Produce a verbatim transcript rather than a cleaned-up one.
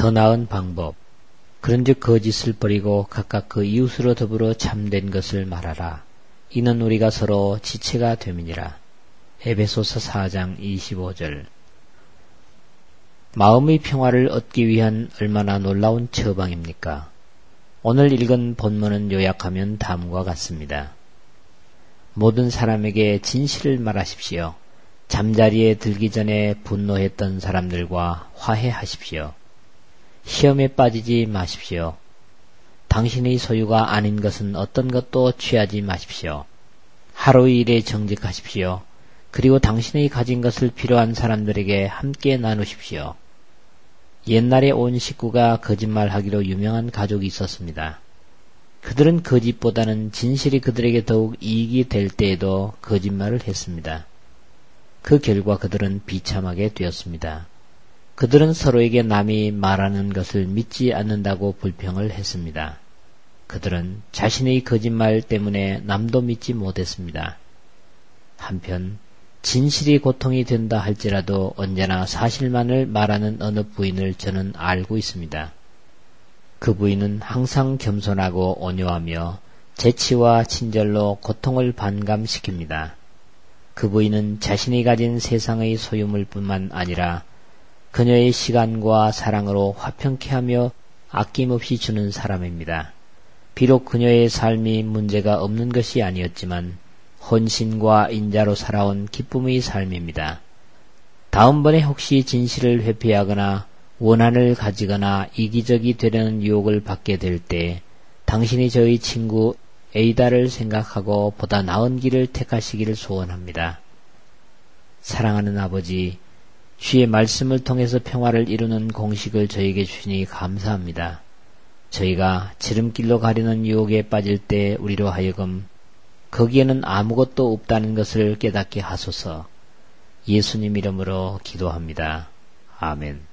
더 나은 방법. 그런즉 거짓을 버리고 각각 그 이웃으로 더불어 참된 것을 말하라. 이는 우리가 서로 지체가 됨이니라. 에베소서 사 장 이십오 절. 마음의 평화를 얻기 위한 얼마나 놀라운 처방입니까? 오늘 읽은 본문은 요약하면 다음과 같습니다. 모든 사람에게 진실을 말하십시오. 잠자리에 들기 전에 분노했던 사람들과 화해하십시오. 시험에 빠지지 마십시오. 당신의 소유가 아닌 것은 어떤 것도 취하지 마십시오. 하루의 일에 정직하십시오. 그리고 당신의 가진 것을 필요한 사람들에게 함께 나누십시오. 옛날에 온 식구가 거짓말하기로 유명한 가족이 있었습니다. 그들은 거짓보다는 진실이 그들에게 더욱 이익이 될 때에도 거짓말을 했습니다. 그 결과 그들은 비참하게 되었습니다. 그들은 서로에게 남이 말하는 것을 믿지 않는다고 불평을 했습니다. 그들은 자신의 거짓말 때문에 남도 믿지 못했습니다. 한편 진실이 고통이 된다 할지라도 언제나 사실만을 말하는 어느 부인을 저는 알고 있습니다. 그 부인은 항상 겸손하고 온유하며 재치와 친절로 고통을 반감시킵니다. 그 부인은 자신이 가진 세상의 소유물 뿐만 아니라 그녀의 시간과 사랑으로 화평케 하며 아낌없이 주는 사람입니다. 비록 그녀의 삶이 문제가 없는 것이 아니었지만 헌신과 인자로 살아온 기쁨의 삶입니다. 다음번에 혹시 진실을 회피하거나 원한을 가지거나 이기적이 되려는 유혹을 받게 될 때 당신이 저희 친구 에이다를 생각하고 보다 나은 길을 택하시기를 소원합니다. 사랑하는 아버지, 주의 말씀을 통해서 평화를 이루는 공식을 저에게 주시니 감사합니다. 저희가 지름길로 가려는 유혹에 빠질 때 우리로 하여금 거기에는 아무것도 없다는 것을 깨닫게 하소서. 예수님 이름으로 기도합니다. 아멘.